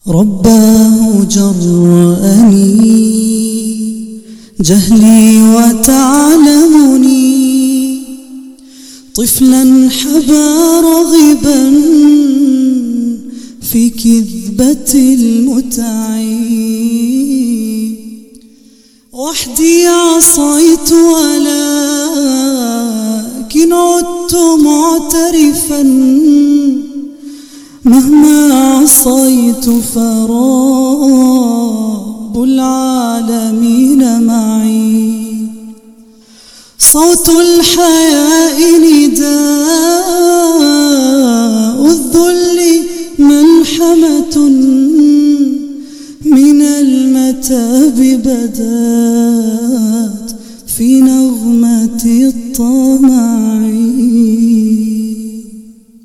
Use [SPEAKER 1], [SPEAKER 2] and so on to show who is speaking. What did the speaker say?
[SPEAKER 1] رباه جرأني جهلي وتعلمني، طفلا حبا راغبا في كذبة المتع، وحدي عصيت ولكن عدت معترفا، مهما عصيت فرب العالمين معي. صوت الحياء نداء الذل ملحمة، من المتاب بدات في نور